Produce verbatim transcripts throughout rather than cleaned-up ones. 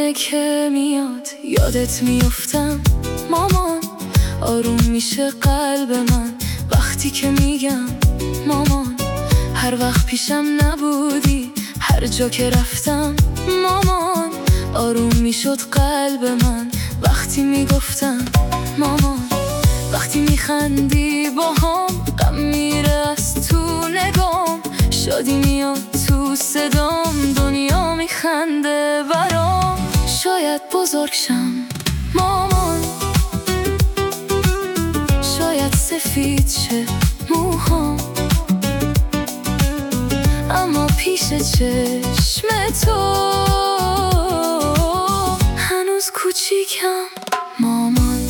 همونه که میاد یادت میفتم مامان. آروم میشه قلب من وقتی که میگم مامان. هر وقت پیشم نبودی هر جا که رفتم مامان. آروم میشد قلب من وقتی میگفتم مامان. وقتی میخندی با هم غم میره از تو نگام. شادی میاد تو صدام دنیا میخنده برام. شاید بزرگ شم مامان، شاید سفید شه موهام، اما پیش چشم تو هنوز کوچیکم مامان.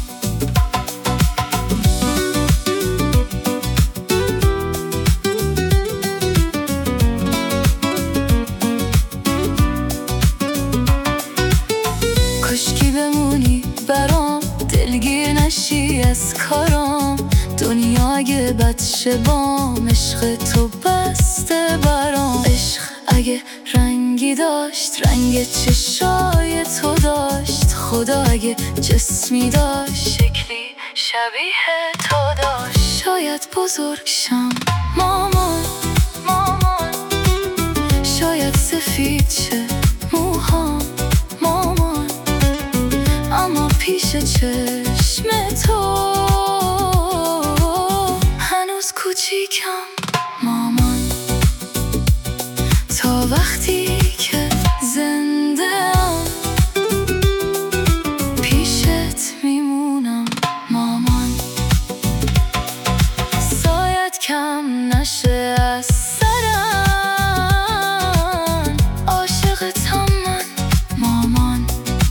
کاشکی بمونی برام، دلگیر نشی از کارام. دنیا اگه بد شه بام، عشق تو بسته برام. عشق اگه رنگی داشت رنگ چشای تو داشت. خدا اگه جسمی داشت شکلی شبیه تو داشت. شاید بزرگ شم مامان، مامان. شاید سفید شه موهام مامان، اما پیش چشم تو هنوز کوچیکم مامان. تا وقتی که زنده ام پیشت میمونم مامان. سایت کم نشه از سرم، عاشقتم من مامان.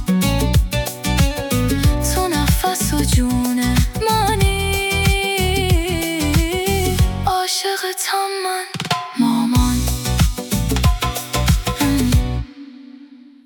تو نفس و جون منی، عاشقتم من.